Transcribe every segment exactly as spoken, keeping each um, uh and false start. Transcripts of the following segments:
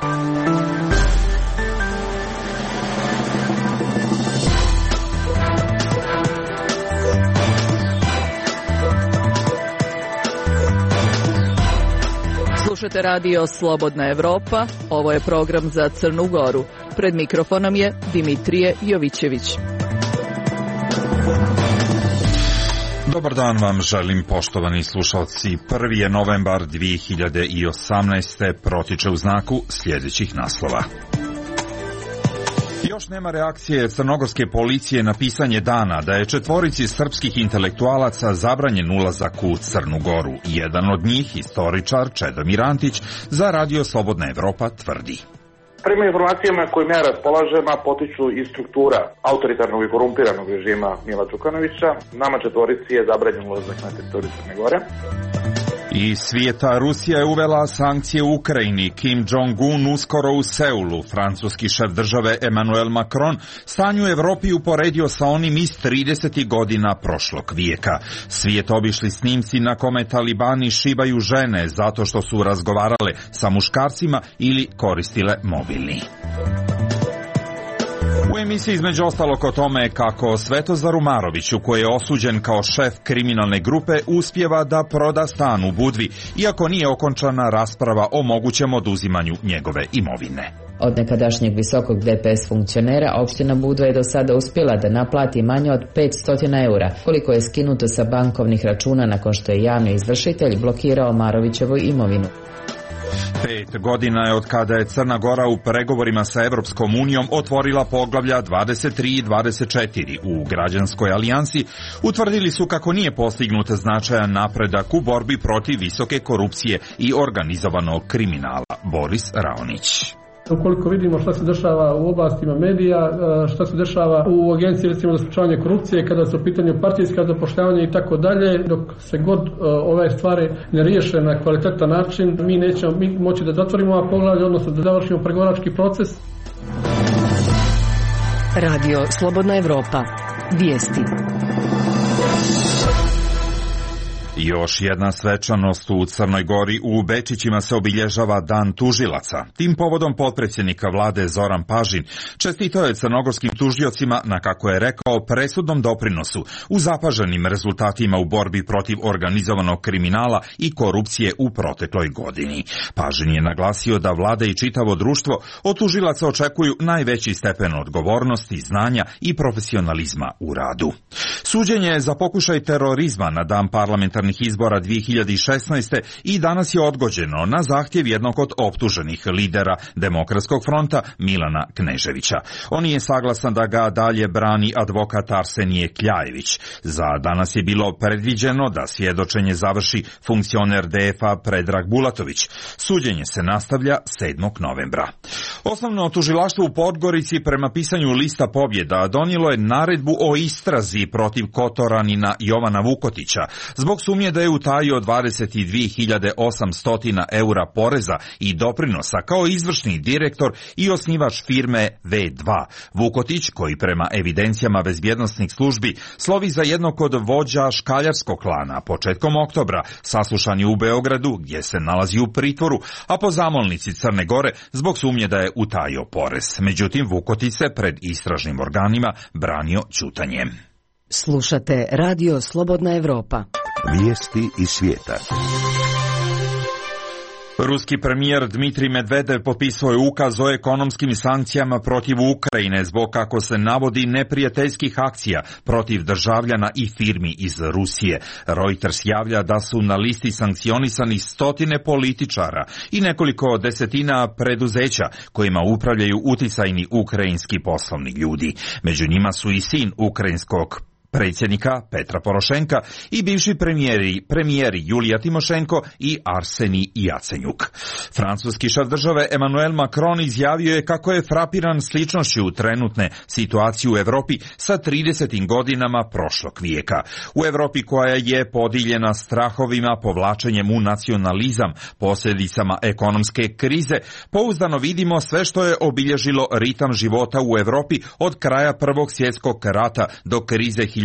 Slušajte radio Slobodna Evropa, ovo je program za Crnu Goru. Pred mikrofonom je Dimitrije Jovićević. Dobar dan vam želim, poštovani slušalci. Prvi je novembar dvije hiljade osamnaeste. protiče u znaku sljedećih naslova. Još nema reakcije crnogorske policije na pisanje dana da je četvorici srpskih intelektualaca zabranjen ulazak u Crnu Goru. Jedan od njih, historičar Čedomir Antić, za radio Slobodna Evropa tvrdi. Prema informacijama kojim ja raspolažem, a potiču iz struktura autoritarnog i korumpiranog režima Mila Đukanovića, nama četvorici je zabranjen ulazak na teritoriju Crne Gore. Iz svijeta Rusija je uvela sankcije u Ukrajini. Kim Jong-un uskoro u Seulu. Francuski šef države Emmanuel Macron stanje u Evropi uporedio sa onim iz tridesetih godina prošlog vijeka. Svijet obišli snimci na kome talibani šibaju žene zato što su razgovarale sa muškarcima ili koristile mobilni. U emisiji između ostalog o tome kako Svetozar Umarović, koji je osuđen kao šef kriminalne grupe, uspijeva da proda stan u Budvi, iako nije okončana rasprava o mogućem oduzimanju njegove imovine. Od nekadašnjeg visokog D P S funkcionera opština Budva je do sada uspjela da naplati manje od petsto eura, koliko je skinuto sa bankovnih računa nakon što je javni izvršitelj blokirao Marovićevu imovinu. Pet godina je od kada je Crna Gora u pregovorima sa Evropskom unijom otvorila poglavlja dvadeset tri i dvadeset četiri. U građanskoj alijansi utvrdili su kako nije postignut značajan napredak u borbi protiv visoke korupcije i organizovanog kriminala. Boris Raonić. Ukoliko vidimo šta se dešava u oblastima medija, šta se dešava u agenciji recimo za sprečavanje korupcije, kada su u pitanju partijska zapošljavanja i tako dalje, dok se god ove stvari ne riješe na kvalitetan način, mi nećemo mi moći da zatvorimo ova poglavlja, odnosno da završimo pregovarački proces. Radio Slobodna Evropa. Vijesti. Još jedna svečanost u Crnoj Gori. U Bečićima se obilježava Dan tužilaca. Tim povodom potpredsjednika vlade Zoran Pažin čestitao je crnogorskim tužiocima na, kako je rekao, presudnom doprinosu u zapaženim rezultatima u borbi protiv organizovanog kriminala i korupcije u protekloj godini. Pažin je naglasio da vlada i čitavo društvo od tužilaca očekuju najveći stepen odgovornosti, znanja i profesionalizma u radu. Suđenje za pokušaj terorizma na dan parlamentarnih izbora dvije hiljade šesnaeste. i danas je odgođeno na zahtjev jednog od optuženih lidera Demokratskog fronta Milana Kneževića. On je saglasan da ga dalje brani advokat Arsenije Kljajević. Za danas je bilo predviđeno da svjedočenje završi funkcioner D F A Predrag Bulatović. Suđenje se nastavlja sedmog novembra. Osnovno tužilaštvo u Podgorici prema pisanju Lista pobjeda donijelo je naredbu o istrazi protiv Kotoranina Jovana Vukotića zbog sumnje da je utajio dvadeset dvije hiljade osamsto eura poreza i doprinosa kao izvršni direktor i osnivač firme V dva. Vukotić, koji prema evidencijama bezbjednosnih službi slovi za jednog od vođa škaljarskog klana, početkom oktobra saslušan je u Beogradu gdje se nalazi u pritvoru, a po zamolnici Crne Gore zbog sumnje da je utajio porez. Međutim, Vukotić se pred istražnim organima branio ćutanjem. Slušate radio Slobodna Evropa. Vijesti iz svijeta. Ruski premijer Dmitrij Medvedev potpisao je ukaz o ekonomskim sankcijama protiv Ukrajine zbog, kako se navodi, neprijateljskih akcija protiv državljana i firmi iz Rusije. Reuters javlja da su na listi sankcionisani stotine političara i nekoliko desetina preduzeća kojima upravljaju uticajni ukrajinski poslovni ljudi. Među njima su i sin ukrajinskog predsjednika Petra Porošenka i bivši premijeri, premijeri Julija Timošenko i Arsenij Jacenjuk. Francuski šef države Emmanuel Macron izjavio je kako je frapiran sličnošću trenutne situacije u Europi sa tridesetim godinama prošlog vijeka. U Europi koja je podijeljena strahovima, povlačenjem u nacionalizam, posljedicama ekonomske krize, pouzdano vidimo sve što je obilježilo ritam života u Europi od kraja Prvog svjetskog rata do krize hiljadu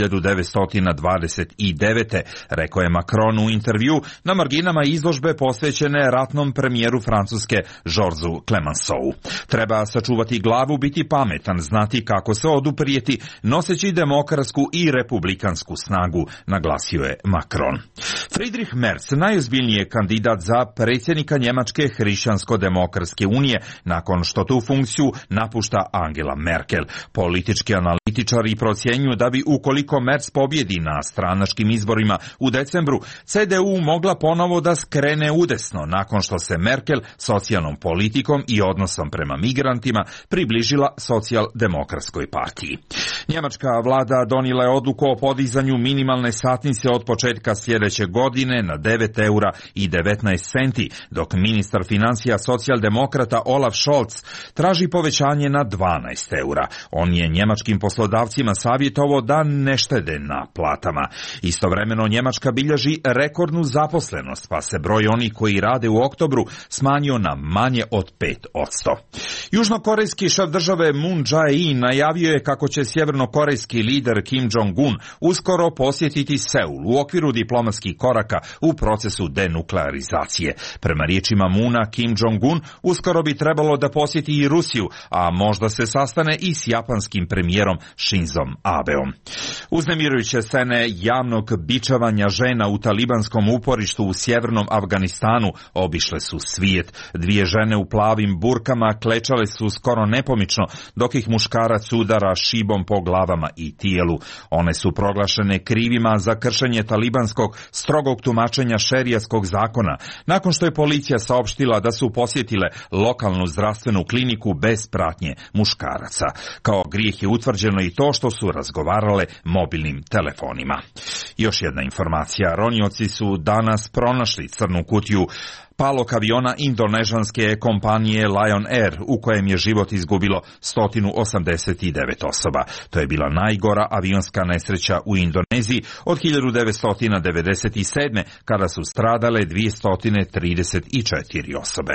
hiljadu devetsto dvadeset devete. Rekao je Macron u intervju na marginama izložbe posvećene ratnom premijeru Francuske Georgesu Clemenceau. Treba sačuvati glavu, biti pametan, znati kako se oduprijeti, noseći demokratsku i republikansku snagu, naglasio je Macron. Friedrich Merz, najozbiljniji je kandidat za predsjednika Njemačke hrišćansko-demokratske unije, nakon što tu funkciju napušta Angela Merkel. Politički analitičari procjenjuju da bi, ukoliko Merz pobjedi na stranačkim izborima u decembru, C D U mogla ponovo da skrene udesno, nakon što se Merkel socijalnom politikom i odnosom prema migrantima približila socijaldemokratskoj partiji. Njemačka vlada donijela je odluku o podizanju minimalne satnice od početka sljedeće godine na devet eura i devetnaest centi, dok ministar financija socijaldemokrata Olaf Scholz traži povećanje na dvanaest eura. On je njemačkim poslodavcima savjetovao da ne štede na platama. Istovremeno Njemačka bilježi rekordnu zaposlenost, pa se broj onih koji rade u oktobru smanjio na manje od pet posto. Južnokorejski šef države Moon Jae-in najavio je kako će sjevernokorejski lider Kim Jong-un uskoro posjetiti Seul u okviru diplomatskih koraka u procesu denuklearizacije. Prema riječima Moona, Kim Jong-un uskoro bi trebalo da posjeti i Rusiju, a možda se sastane i s japanskim premijerom Shinzom Abeom. Uznemirujuće scene javnog bičavanja žena u talibanskom uporištu u sjevernom Afganistanu obišle su svijet. Dvije žene u plavim burkama klečale su skoro nepomično, dok ih muškarac udara šibom po glavama i tijelu. One su proglašene krivima za kršenje talibanskog strogog tumačenja šerijatskog zakona, nakon što je policija saopštila da su posjetile lokalnu zdravstvenu kliniku bez pratnje muškaraca. Kao grijeh je utvrđeno i to što su razgovarale mobilnim telefonima. Još jedna informacija. Ronioci su danas pronašli crnu kutiju palog aviona indonežanske kompanije Lion Air, u kojem je život izgubilo sto osamdeset devet osoba. To je bila najgora avionska nesreća u Indoneziji od hiljadu devetsto devedeset sedme. kada su stradale dvjesto trideset četiri osobe.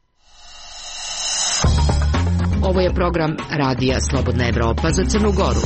Ovo je program Radija Slobodna Evropa za Crnu Goru.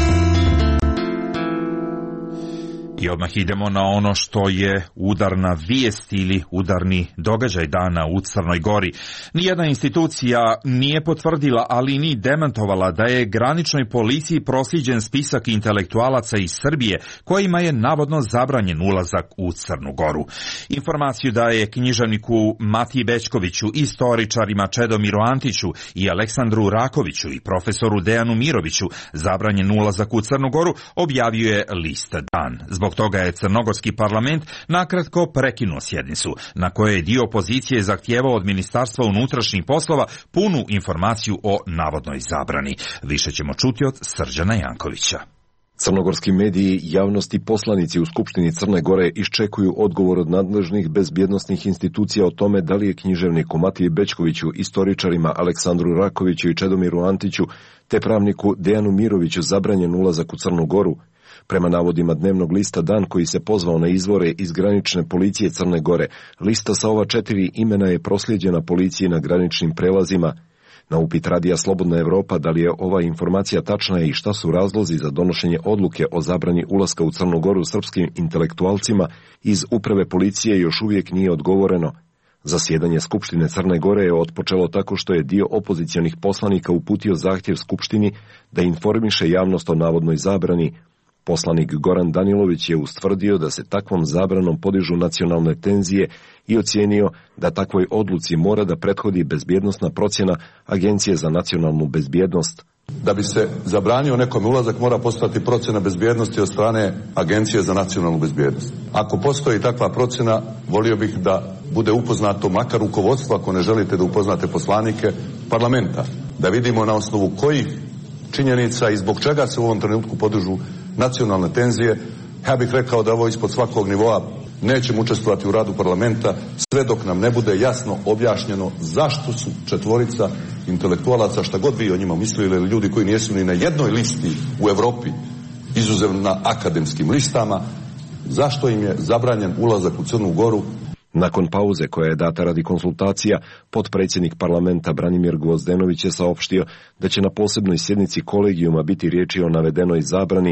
I odmah idemo na ono što je udarna vijest ili udarni događaj dana u Crnoj Gori. Nijedna institucija nije potvrdila, ali ni demantovala da je graničnoj policiji proslijeđen spisak intelektualaca iz Srbije kojima je navodno zabranjen ulazak u Crnu Goru. Informaciju daje književniku Matiji Bećkoviću, istoričarima Čedomiru Antiću i Aleksandru Rakoviću i profesoru Dejanu Miroviću zabranjen ulazak u Crnu Goru objavio je list Dan. Zbog toga je crnogorski parlament nakratko prekinuo sjednicu, na kojoj je dio opozicije zahtijevao od Ministarstva unutrašnjih poslova punu informaciju o navodnoj zabrani. Više ćemo čuti od Srđana Jankovića. Crnogorski mediji, javnost i poslanici u Skupštini Crne Gore iščekuju odgovor od nadležnih bezbjednosnih institucija o tome da li je književniku Matiji Bećkoviću, istoričarima Aleksandru Rakoviću i Čedomiru Antiću te pravniku Dejanu Miroviću zabranjen ulazak u Crnu Goru. Prema navodima dnevnog lista Dan, koji se pozvao na izvore iz granične policije Crne Gore, lista sa ova četiri imena je proslijeđena policiji na graničnim prelazima. Na upit Radija Slobodna Evropa da li je ova informacija tačna i šta su razlozi za donošenje odluke o zabrani ulaska u Crnu Goru srpskim intelektualcima, iz uprave policije još uvijek nije odgovoreno. Zasjedanje Skupštine Crne Gore je otpočelo tako što je dio opozicionih poslanika uputio zahtjev Skupštini da informiše javnost o navodnoj zabrani. Poslanik Goran Danilović je ustvrdio da se takvom zabranom podižu nacionalne tenzije i ocijenio da takvoj odluci mora da prethodi bezbjednosna procjena Agencije za nacionalnu bezbjednost. Da bi se zabranio nekom ulazak mora postojati procjena bezbjednosti od strane Agencije za nacionalnu bezbjednost. Ako postoji takva procjena, volio bih da bude upoznato makar rukovodstvo, ako ne želite da upoznate poslanike parlamenta, da vidimo na osnovu kojih činjenica i zbog čega se u ovom trenutku podižu nacionalne tenzije. Ja bih rekao da ovo ispod svakog nivoa. Nećemo učestvovati u radu parlamenta sve dok nam ne bude jasno objašnjeno zašto su četvorica intelektualaca, šta god vi o njima mislili, ili ljudi koji nisu ni na jednoj listi u Europi, izuzev na akademskim listama, zašto im je zabranjen ulazak u Crnu Goru. Nakon pauze koja je data radi konsultacija, potpredsjednik parlamenta Branimir Gvozdenović je saopštio da će na posebnoj sjednici kolegijuma biti riječi o navedenoj zabrani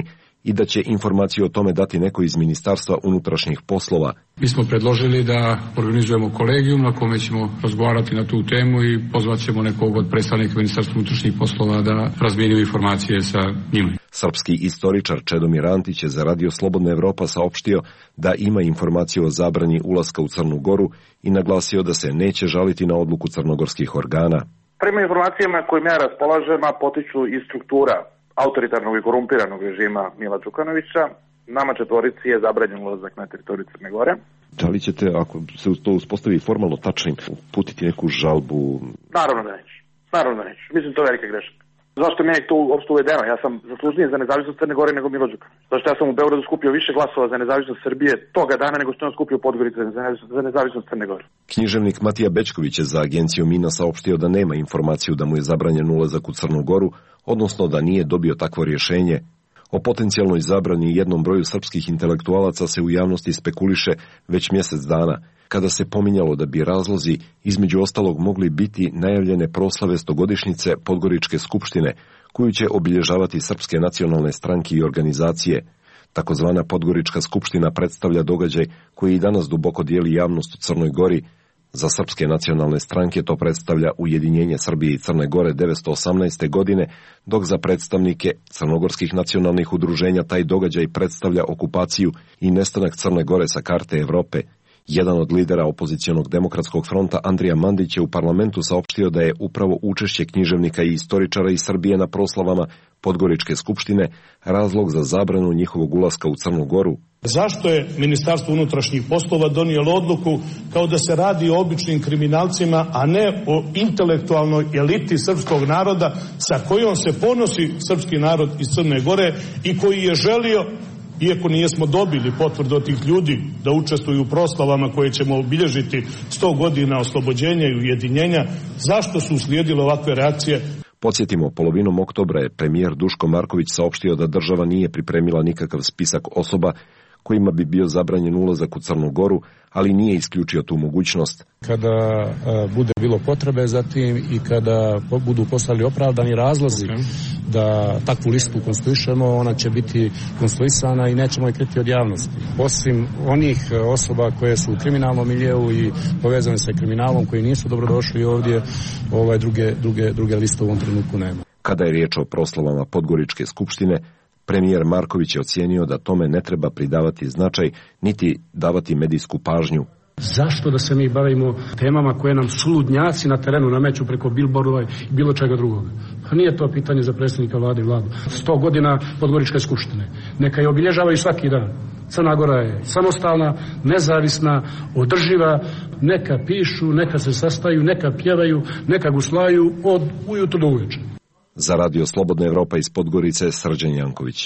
i da će informaciju o tome dati neko iz Ministarstva unutrašnjih poslova. Mi smo predložili da organizujemo kolegijum na kome ćemo razgovarati na tu temu i pozvat ćemo nekog od predstavnika Ministarstva unutrašnjih poslova da razmijenimo informacije sa njima. Srpski istoričar Čedomir Antić je za Radio Slobodna Evropa saopštio da ima informaciju o zabrani ulaska u Crnu Goru i naglasio da se neće žaliti na odluku crnogorskih organa. Prema informacijama kojim ja raspolažem, a potiču iz struktura autoritarnog i korumpiranog režima Mila Đukanovića, nama četvorici je zabranjen ulazak na teritoriju Crne Gore. Da li ćete, ako se to uspostavi formalno tačnim, uputiti neku žalbu? Naravno da neću. Naravno da neću. Mislim, to je velika greška. Zašto mi je to uopšte uvedeno? Ja sam zaslužniji za nezavisnost Crne Gore nego Milo Đukanović. Zašto ja sam u Beogradu skupio više glasova za nezavisnost Srbije toga dana nego što je on skupio u Podgorici za nezavisnost Crne Gore. Književnik Matija Bećković je za agenciju Mina saopštio da nema informaciju da mu je zabranjen ulazak u Crnu Goru, odnosno da nije dobio takvo rješenje. O potencijalnoj zabrani jednom broju srpskih intelektualaca se u javnosti spekuliše već mjesec dana, kada se pominjalo da bi razlozi između ostalog mogli biti najavljene proslave stogodišnjice Podgoričke skupštine, koju će obilježavati srpske nacionalne stranke i organizacije. Takozvana Podgorička skupština predstavlja događaj koji i danas duboko dijeli javnost u Crnoj Gori. Za srpske nacionalne stranke to predstavlja ujedinjenje Srbije i Crne Gore devetsto osamnaeste. godine, dok za predstavnike crnogorskih nacionalnih udruženja taj događaj predstavlja okupaciju i nestanak Crne Gore sa karte Evrope. Jedan od lidera opozicionog demokratskog fronta, Andrija Mandić, je u parlamentu saopštio da je upravo učešće književnika i istoričara iz Srbije na proslavama Podgoričke skupštine razlog za zabranu njihovog ulaska u Crnu Goru. Zašto je Ministarstvo unutrašnjih poslova donijelo odluku kao da se radi o običnim kriminalcima, a ne o intelektualnoj eliti srpskog naroda sa kojom se ponosi srpski narod iz Crne Gore i koji je želio, iako nijesmo dobili potvrdu od tih ljudi da učestvuju u proslavama koje ćemo obilježiti sto godina oslobođenja i ujedinjenja, zašto su uslijedile ovakve reakcije? Podsjetimo, polovinom oktobra je premijer Duško Marković saopštio da država nije pripremila nikakav spisak osoba kojima bi bio zabranjen ulazak u Crnu Goru, ali nije isključio tu mogućnost. Kada a, bude bilo potrebe za tim i kada budu postali opravdani razlozi okay. da takvu listu konstruišemo, ona će biti konstruisana i nećemo je kriti od javnosti. Osim onih osoba koje su u kriminalnom miljeu i povezane sa kriminalom, koji nisu dobrodošli ovdje, ovaj druge, druge, druge liste u ovom trenutku nema. Kada je riječ o proslavama Podgoričke skupštine, premijer Marković je ocijenio da tome ne treba pridavati značaj niti davati medijsku pažnju. Zašto da se mi bavimo temama koje nam suludnjaci na terenu nameću preko bilbordova i bilo čega drugog? Pa nije to pitanje za predsjednika vlade i vladu. Sto godina Podgoričke skupštine. Neka je obilježavaju svaki dan. Crna Gora je samostalna, nezavisna, održiva. Neka pišu, neka se sastaju, neka pjevaju, neka guslaju od ujutro do uveče. Za Radio Slobodna Evropa iz Podgorice, Srđan Janković.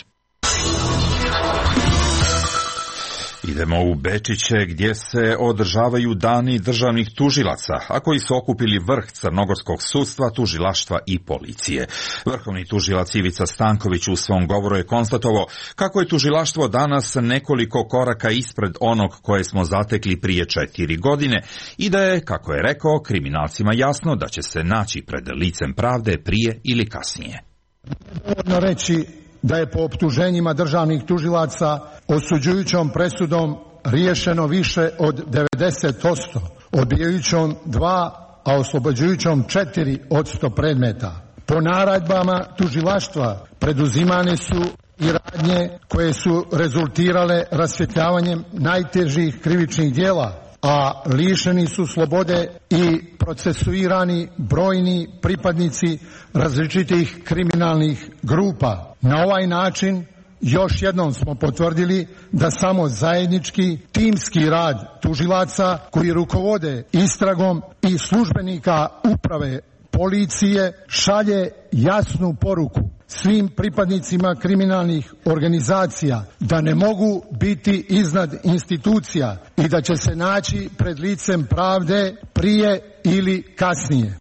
Idemo u Bečiće gdje se održavaju dani državnih tužilaca, a koji su okupili vrh crnogorskog sudstva, tužilaštva i policije. Vrhovni tužilac Ivica Stanković u svom govoru je konstatovao kako je tužilaštvo danas nekoliko koraka ispred onog koje smo zatekli prije četiri godine i da je, kako je rekao, kriminalcima jasno da će se naći pred licem pravde prije ili kasnije. Dovoljno reći da je po optuženjima državnih tužilaca osuđujućom presudom riješeno više od devedeset posto, odbijajućom dva, a oslobođujućom četiri posto predmeta. Po naredbama tužilaštva preduzimane su i radnje koje su rezultirale rasvjetljavanjem najtežih krivičnih djela, a lišeni su slobode i procesuirani brojni pripadnici različitih kriminalnih grupa. Na ovaj način još jednom smo potvrdili da samo zajednički timski rad tužilaca koji rukovode istragom i službenika uprave policije šalje jasnu poruku svim pripadnicima kriminalnih organizacija da ne mogu biti iznad institucija i da će se naći pred licem pravde prije ili kasnije.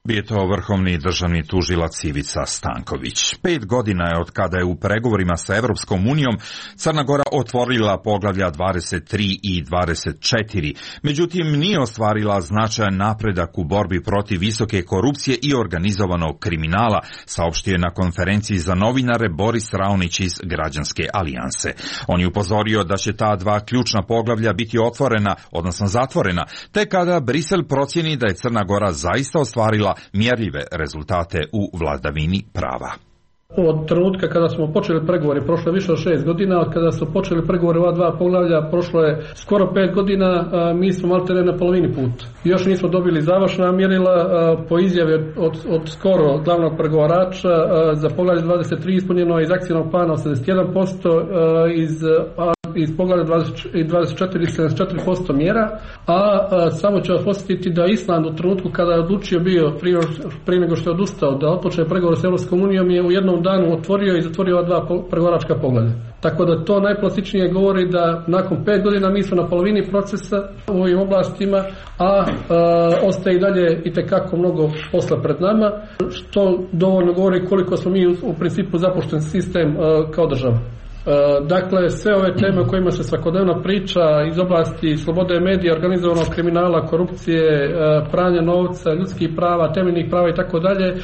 Bio je to vrhovni državni tužilac Ivica Stanković. Pet godina je od kada je u pregovorima sa Evropskom unijom Crna Gora otvorila poglavlja dvadeset tri i dvadeset četiri, međutim nije ostvarila značajan napredak u borbi protiv visoke korupcije i organizovanog kriminala, saopštio je na konferenciji za novinare Boris Raonić iz Građanske alijanse. On je upozorio da će ta dva ključna poglavlja biti otvorena, odnosno zatvorena, te kada Brisel procjeni da je Crna Gora zaista ostvarila mjerljive rezultate u vladavini prava. Od trenutka kada smo počeli pregovori, prošlo je više od šest godina, od kada smo počeli pregovori ova dva poglavlja, prošlo je skoro pet godina, a mi smo maltene na polovini puta. Još nismo dobili završna mjerila, po izjave od, od skoro glavnog pregovarača, za poglavlje dvadeset tri ispunjeno iz akcijnog plana osamdeset jedan posto, iz iz poglavlja dvadeset četiri sedamdeset četiri posto mjera, a, a samo ću vas posjetiti da Island u trenutku kada je odlučio bio prije, prije nego što je odustao da otpočne pregovore s Europskom unijom je u jednom danu otvorio i zatvorio ova dva pregovaračka poglavlja. Tako da to najplastičnije govori da nakon pet godina mi smo na polovini procesa u ovim oblastima, a, a ostaje i dalje itekako mnogo posla pred nama, što dovoljno govori koliko smo mi u, u principu zapušten sistem a, kao država. Dakle, sve ove teme o kojima se svakodnevno priča iz oblasti slobode medija, organizovanog kriminala, korupcije, pranja novca, ljudskih prava, temeljnih prava i tako dalje,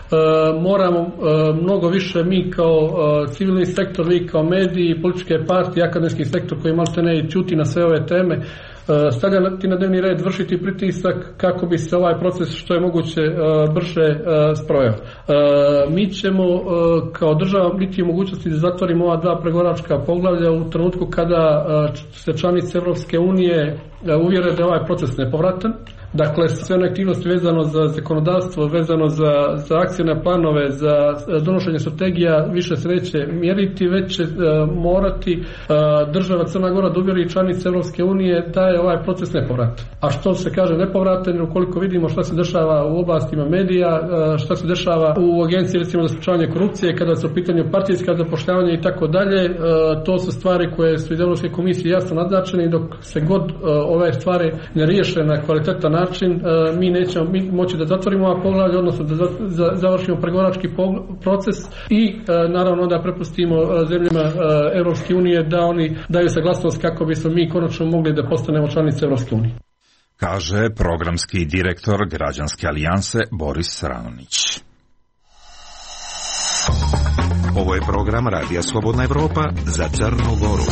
moramo mnogo više mi kao civilni sektor, vi kao mediji, političke partije, akademski sektor koji maltene i ćuti na sve ove teme, stavljati na dnevni red, vršiti pritisak kako bi se ovaj proces što je moguće brže sproveo. Mi ćemo kao država biti u mogućnosti da zatvorimo ova dva pregovaračka poglavlja u trenutku kada se članice Evropske unije uvjere da je ovaj proces nepovratan. Dakle, sve one aktivnosti vezano za zakonodavstvo, vezano za, za akcijne planove, za donošenje strategija više se neće mjeriti, već će uh, morati uh, država Crna Gora da uvjeri članice Europske unije da je ovaj proces nepovratan. A što se kaže nepovratan, ukoliko vidimo šta se dešava u oblastima medija, uh, šta se dešava u agenciji recimo za sprečavanje korupcije, kada su u pitanju partijska zapošljavanja i tako dalje, uh, to su stvari koje su iz Europske komisije jasno naznačene i dok se god uh, ove stvari ne riješe na kvalitetan način, mi nećemo mi moći da zatvorimo ova poglavlja, odnosno da završimo pregovarački proces i naravno da prepustimo zemljama Europske unije da oni daju saglasnost kako bismo mi konačno mogli da postanemo članice Europske unije. Kaže programski direktor Građanske alijanse Boris Raonić. Ovo je program Radija Slobodna Evropa za Crnu Goru.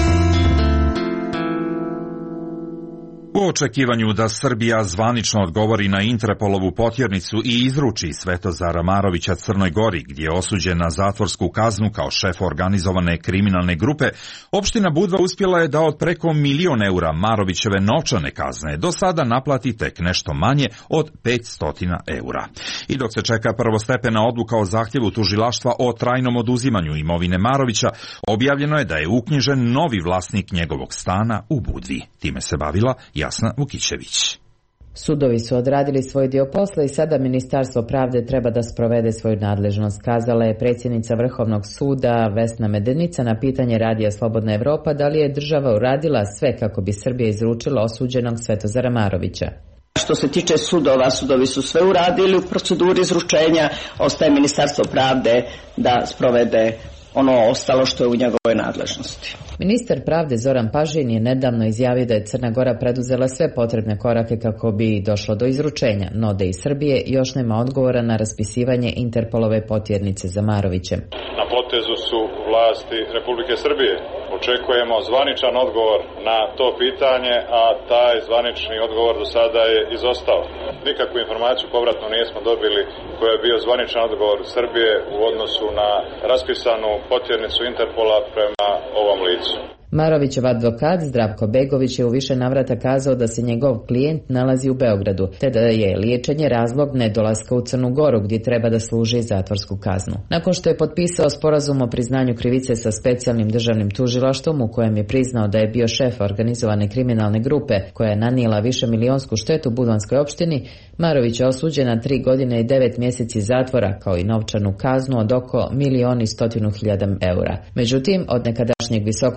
U očekivanju da Srbija zvanično odgovori na Interpolovu potjernicu i izruči Svetozara Marovića Crnoj Gori, gdje je osuđen na zatvorsku kaznu kao šef organizovane kriminalne grupe, opština Budva uspjela je da od preko milion eura Marovićeve novčane kazne do sada naplati tek nešto manje od petsto eura. I dok se čeka prvostepena odluka o zahtjevu tužilaštva o trajnom oduzimanju imovine Marovića, objavljeno je da je uknjižen novi vlasnik njegovog stana u Budvi. Time se bavila Jasna Vukićević. Sudovi su odradili svoj dio posla i sada Ministarstvo pravde treba da sprovede svoju nadležnost, kazala je predsjednica Vrhovnog suda Vesna Medenica na pitanje Radija Slobodna Evropa da li je država uradila sve kako bi Srbija izručila osuđenog Svetozara Marovića. Što se tiče sudova, sudovi su sve uradili u proceduri izručenja, ostaje Ministarstvo pravde da sprovede ono ostalo što je u njegovoj nadležnosti. Ministar pravde Zoran Pažin je nedavno izjavio da je Crna Gora preduzela sve potrebne korake kako bi došlo do izručenja, no da iz Srbije još nema odgovora na raspisivanje Interpolove potjernice za Marovićem. Na potezu su vlasti Republike Srbije. Očekujemo zvaničan odgovor na to pitanje, a taj zvanični odgovor do sada je izostao. Nikakvu informaciju povratno nismo dobili koja je bio zvaničan odgovor Srbije u odnosu na raspisanu potjernicu Interpola prema ovom licu. Marovićev advokat Zdravko Begović je u više navrata kazao da se njegov klijent nalazi u Beogradu, te da je liječenje razlog nedolaska u Crnu Goru gdje treba da služi zatvorsku kaznu. Nakon što je potpisao sporazum o priznanju krivice sa specijalnim državnim tužilaštvom u kojem je priznao da je bio šef organizovane kriminalne grupe koja je nanijela više milionsku štetu Budvanskoj opštini, Marović je osuđen na tri godine i devet mjeseci zatvora kao i novčanu kaznu od oko milion i stotinu hiljada eura. Međutim, od nekadašnjeg visokog D P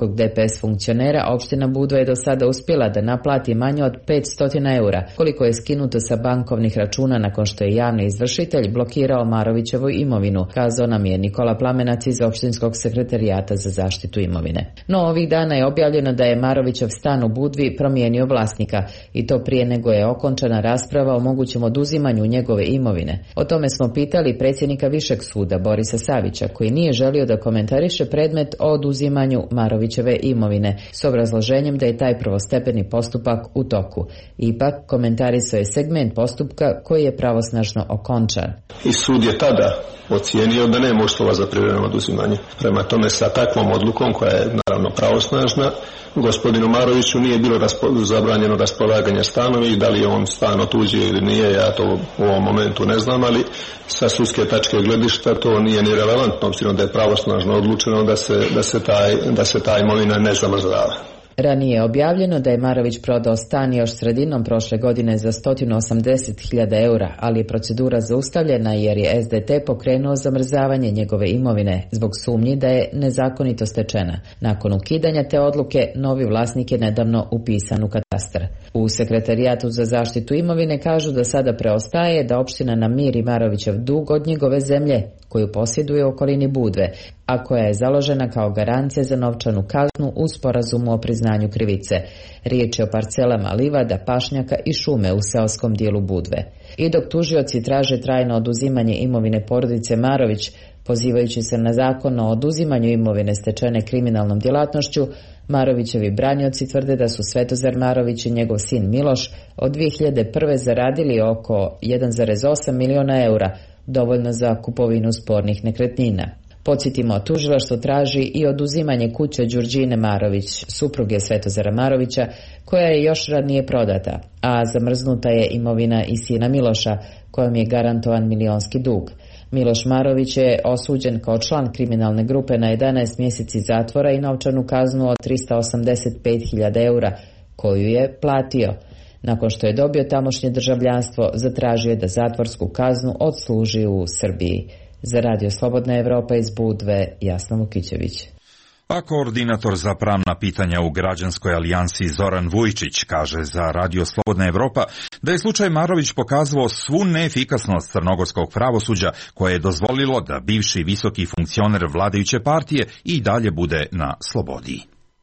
S funkcionera, opština Budva je do sada uspjela da naplati manje od petsto eura, koliko je skinuto sa bankovnih računa nakon što je javni izvršitelj blokirao Marovićevu imovinu, kazao nam je Nikola Plamenac iz opštinskog sekretarijata za zaštitu imovine. No ovih dana je objavljeno da je Marovićev stan u Budvi promijenio vlasnika i to prije nego je okončana rasprava o mogućem oduzimanju njegove imovine. O tome smo pitali predsjednika Višeg suda Borisa Savića, koji nije želio da komentariše predmet o oduzimanju Marovićeve imovine s obrazloženjem da je taj prvostepeni postupak u toku. Ipak komentarisao je segment postupka koji je pravosnažno okončan. I sud je tada ocijenio da nema uslova za privremeno oduzimanje. Prema tome, sa takvom odlukom, koja je naravno pravosnažna, gospodinu Maroviću nije bilo raspo, zabranjeno raspolaganje stanovi i da li je on stan otuđio ili nije, ja to u ovom momentu ne znam, ali sa sudske tačke gledišta to nije ni relevantno, obzirom da je pravosnažno odlučeno da se, da se, taj, da se ta imovina ne zamrzava. Ranije je objavljeno da je Marović prodao stan još sredinom prošle godine za sto osamdeset hiljada eura, ali je procedura zaustavljena jer je S D T pokrenuo zamrzavanje njegove imovine zbog sumnji da je nezakonito stečena. Nakon ukidanja te odluke, novi vlasnik je nedavno upisan u katastar. U sekretarijatu za zaštitu imovine kažu da sada preostaje da opština namiri Marovićev dug od njegove zemlje, koju posjeduje u okolini Budve, a koja je založena kao garancija za novčanu kaznu u sporazumu o priznanju krivice. Riječ je o parcelama livada, pašnjaka i šume u seoskom dijelu Budve. I dok tužioci traže trajno oduzimanje imovine porodice Marović, pozivajući se na zakon o oduzimanju imovine stečene kriminalnom djelatnošću, Marovićevi branioci tvrde da su Svetozar Marović i njegov sin Miloš od dvije hiljade prve zaradili oko jedan zarez osam miliona eura, dovoljno za kupovinu spornih nekretnina. Podsjetimo, tužilaštvo traži i oduzimanje kuće Đurđine Marović, supruge Svetozara Marovića, koja je još ranije prodata, a zamrznuta je imovina i sina Miloša, kojom je garantovan milionski dug. Miloš Marović je osuđen kao član kriminalne grupe na jedanaest mjeseci zatvora i novčanu kaznu od tristo osamdeset pet hiljada eura, koju je platio. Nakon što je dobio tamošnje državljanstvo, zatražio je da zatvorsku kaznu odsluži u Srbiji. Za Radio Slobodna Evropa iz Budve, Jasna Vukićević. A koordinator za pravna pitanja u Građanskoj alijansi Zoran Vujčić kaže za Radio Slobodna Evropa da je slučaj Marović pokazao svu neefikasnost crnogorskog pravosuđa koje je dozvolilo da bivši visoki funkcioner vladajuće partije i dalje bude na slobodi.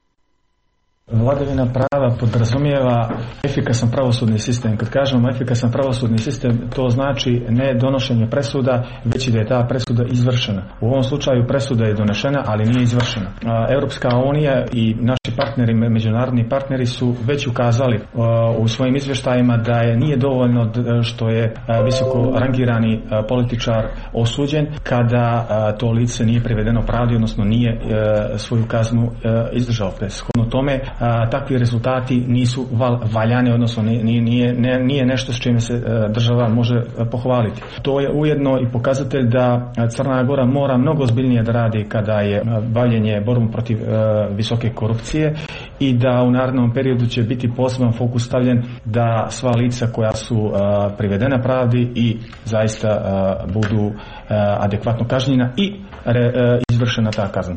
Vladavina prava podrazumijeva efikasan pravosudni sistem. Kad kažemo efikasan pravosudni sistem, to znači ne donošenje presuda, već i da je ta presuda izvršena. U ovom slučaju presuda je donešena, ali nije izvršena. Europska unija i naši partneri, međunarodni partneri su već ukazali u svojim izvještajima da je nije dovoljno što je visoko rangirani političar osuđen kada to lice nije privedeno pravdi, odnosno nije svoju kaznu izdržao. Shodno tome, A, takvi rezultati nisu val, valjani, odnosno nije, nije, nije nešto s čime se država može pohvaliti. To je ujedno i pokazatelj da Crna Gora mora mnogo ozbiljnije da radi kada je bavljenje borbom protiv uh, visoke korupcije i da u narednom periodu će biti poseban fokus stavljen da sva lica koja su uh, privedena pravdi i zaista uh, budu uh, adekvatno kažnjena i re, uh, izvršena ta kazna.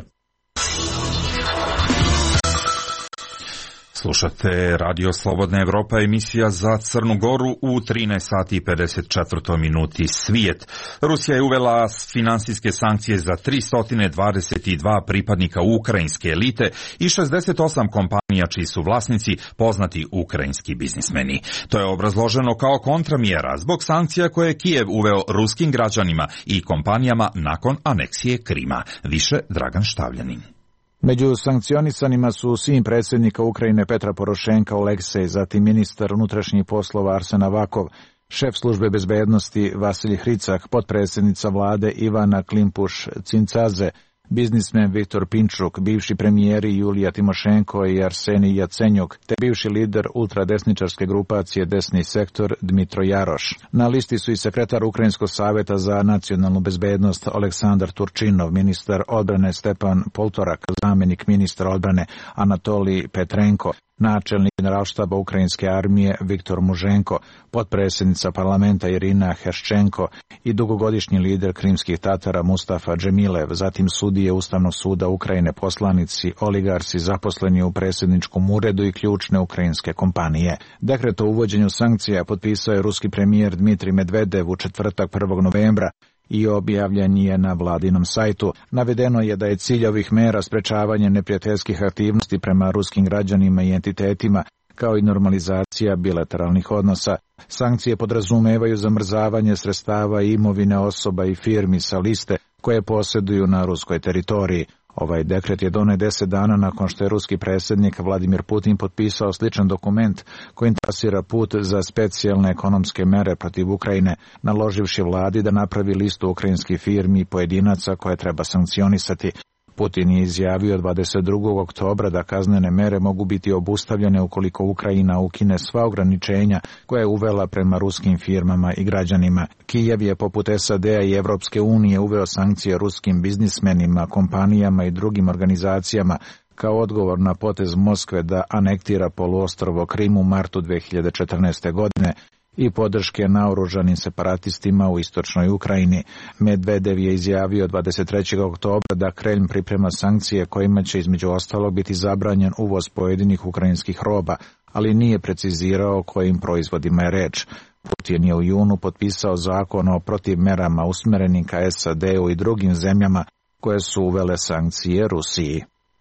Slušate Radio Slobodna Evropa, emisija za Crnu Goru u trinaest sati i pedeset četiri minuti svijet. Rusija je uvela finansijske sankcije za tristo dvadeset dva pripadnika ukrajinske elite i šezdeset osam kompanija čiji su vlasnici poznati ukrajinski biznismeni. To je obrazloženo kao kontramjera zbog sankcija koje je Kijev uveo ruskim građanima i kompanijama nakon aneksije Krima. Više Dragan Štavljanin. Među sankcionisanima su sin predsjednika Ukrajine Petra Porošenka Oleksej, zatim ministar unutrašnjih poslova Arsen Avakov, šef službe bezbednosti Vasilij Hricak, potpredsjednica vlade Ivana Klimpuš-Cincaze, biznismen Viktor Pinčuk, bivši premijeri Julija Timošenko i Arsenij Jacenjuk, te bivši lider ultradesničarske grupacije Desni sektor Dmitro Jaroš. Na listi su i sekretar Ukrajinskog savjeta za nacionalnu bezbednost Aleksandar Turčinov, ministar odbrane Stepan Poltorak, zamjenik ministra odbrane Anatolij Petrenko, načelnik generalštaba ukrajinske armije Viktor Muženko, potpredsjednica parlamenta Irina Heščenko i dugogodišnji lider krimskih Tatara Mustafa Džemilev, zatim sudije Ustavnog suda Ukrajine, poslanici, oligarsi, zaposleni u predsjedničkom uredu i ključne ukrajinske kompanije. Dekret o uvođenju sankcija potpisao je ruski premijer Dmitrij Medvedev u četvrtak prvog novembra i objavljen je na vladinom sajtu. Navedeno je da je cilj ovih mera sprečavanje neprijateljskih aktivnosti prema ruskim građanima i entitetima, kao i normalizacija bilateralnih odnosa. Sankcije podrazumevaju zamrzavanje sredstava i imovine osoba i firmi sa liste koje posjeduju na ruskoj teritoriji. Ovaj dekret je donet deset dana nakon što je ruski predsjednik Vladimir Putin potpisao sličan dokument kojim trasira put za specijalne ekonomske mere protiv Ukrajine, naloživši vladi da napravi listu ukrajinskih firmi i pojedinaca koje treba sankcionisati. Putin je izjavio dvadeset drugog oktobra da kaznene mere mogu biti obustavljene ukoliko Ukrajina ukine sva ograničenja koje je uvela prema ruskim firmama i građanima. Kijev je poput S A D-a i Evropske unije uveo sankcije ruskim biznismenima, kompanijama i drugim organizacijama kao odgovor na potez Moskve da anektira poluostrvo Krim u martu dve hiljade četrnaeste. godine i podrške naoružanim separatistima u istočnoj Ukrajini. Medvedev je izjavio dvadeset trećeg oktobra da Kremlj priprema sankcije kojima će između ostalog biti zabranjen uvoz pojedinih ukrajinskih roba, ali nije precizirao o kojim proizvodima je reč. Putin je u junu potpisao zakon o protivmerama usmjerenim ka S A D-u i drugim zemljama koje su uvele sankcije Rusiji.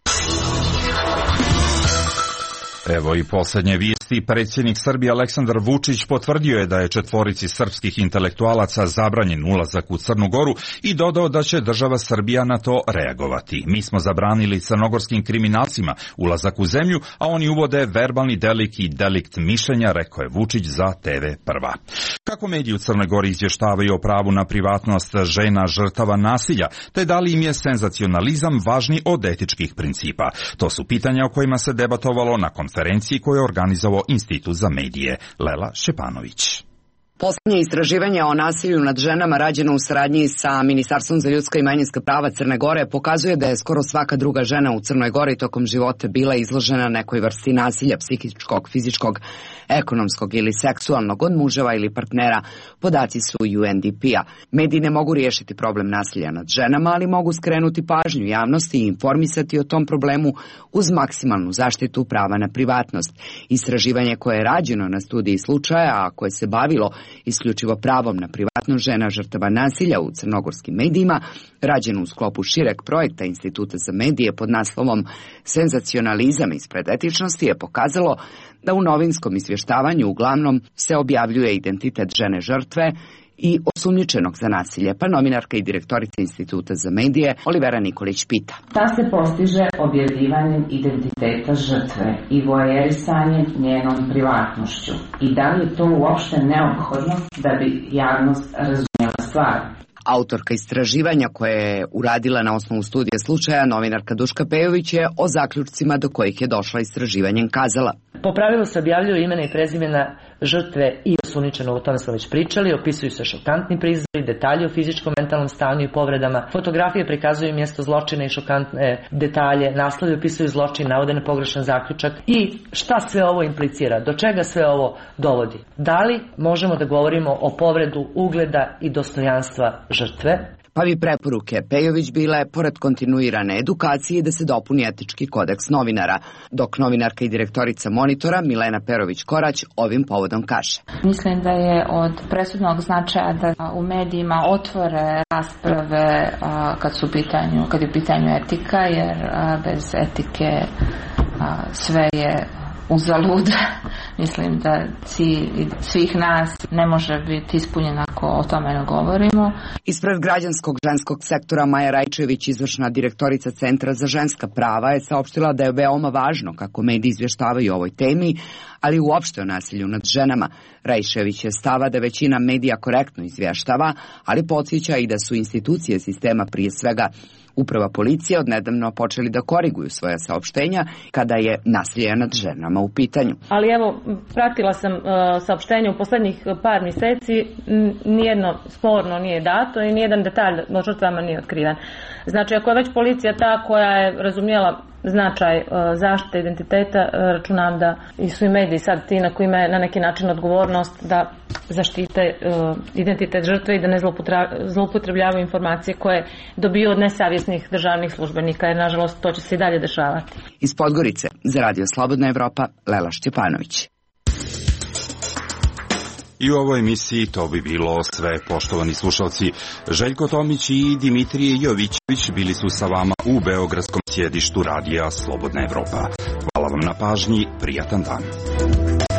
Evo i posljednje vijesti. Predsjednik Srbije Aleksandar Vučić potvrdio je da je četvorici srpskih intelektualaca zabranjen ulazak u Crnu Goru i dodao da će država Srbija na to reagovati. Mi smo zabranili crnogorskim kriminalcima ulazak u zemlju, a oni uvode verbalni delikt i delikt mišljenja, rekao je Vučić za T V Prva. Kako mediji u Crnoj Gori izvještavaju o pravu na privatnost žena žrtava nasilja, te da li im je senzacionalizam važniji od etičkih principa? To su pitanja o kojima se debatovalo na konferenciji koju je organizovao Institut za medije. Lela Šepanović. Poslednje istraživanje o nasilju nad ženama rađeno u saradnji sa Ministarstvom za ljudska i manjinska prava Crne Gore pokazuje da je skoro svaka druga žena u Crnoj Gori tokom života bila izložena nekoj vrsti nasilja psihičkog, fizičkog, ekonomskog ili seksualnog od muževa ili partnera, podaci su U N D P-a. Mediji ne mogu riješiti problem nasilja nad ženama, ali mogu skrenuti pažnju javnosti i informisati o tom problemu uz maksimalnu zaštitu prava na privatnost. Istraživanje koje je rađeno na studiji slučaja, a koje se bavilo isključivo pravom na privatnost žena žrtava nasilja u crnogorskim medijima, rađeno u sklopu šireg projekta Instituta za medije pod naslovom Senzacionalizam ispred etičnosti, je pokazalo da u novinskom izvještavanju uglavnom se objavljuje identitet žene žrtve i osumnjičenog za nasilje, pa novinarka i direktorica Instituta za medije Olivera Nikolić pita. Ta se postiže objavljivanjem identiteta žrtve i voajerisanjem njenom privatnošću. I da li je to uopšte neophodno da bi javnost razumjela stvar? Autorka istraživanja koje je uradila na osnovu studija slučaja, novinarka Duška Pejović, je o zaključcima do kojih je došla istraživanjem kazala. Po pravilu se objavljuju imena i prezimena žrtve i osumnjičenog, o tome smo već pričali, opisuju se šokantni prizori, detalji o fizičkom, mentalnom stanju i povredama, fotografije prikazuju mjesto zločina i šokantne detalje, naslovi opisuju zločin, navode na pogrešan zaključak i šta sve ovo implicira, do čega sve ovo dovodi. Da li možemo da govorimo o povredu ugleda i dostojanstva žrtve? Pa bi preporuke Pejović bile, pored kontinuirane edukacije, da se dopuni etički kodeks novinara, dok novinarka i direktorica Monitora Milena Perović-Korać ovim povodom kaže. Mislim da je od presudnog značaja da u medijima otvore rasprave kad su u pitanju, kad je u pitanju etika, jer bez etike sve je uzalud. Mislim da cilj svih nas ne može biti ispunjen ako o tome ne govorimo. Ispred građanskog ženskog sektora Maja Rajčević, izvršna direktorica Centra za ženska prava, je saopštila da je veoma važno kako mediji izvještavaju o ovoj temi, ali uopšte o nasilju nad ženama. Rajčević je stava da većina medija korektno izvještava, ali podsjeća i da su institucije sistema, prije svega Uprava policije, odnedavno počeli da koriguju svoja saopštenja kada je nasilje nad ženama ženama u pitanju. Ali evo, pratila sam uh, saopštenje u poslednjih par mjeseci, nijedno sporno nije dato i nijedan detalj o žrtvama nije otkriven. Znači, ako je već policija ta koja je razumjela značaj uh, zaštite identiteta, uh, računam da i su i mediji sad ti na kojima je na neki način odgovornost da zaštite uh, identitet žrtve i da ne zloupotrebljavaju informacije koje dobiju od nesavjesnih državnih službenika, jer nažalost to će se i dalje dešavati. Iz Podgorice za Radio Slobodna Evropa, Lela Šćepanović. I u ovoj emisiji to bi bilo sve, poštovani slušalci. Željko Tomić i Dimitrije Jovićević bili su sa vama u beogradskom sjedištu Radija Slobodna Evropa. Hvala vam na pažnji, prijatan dan.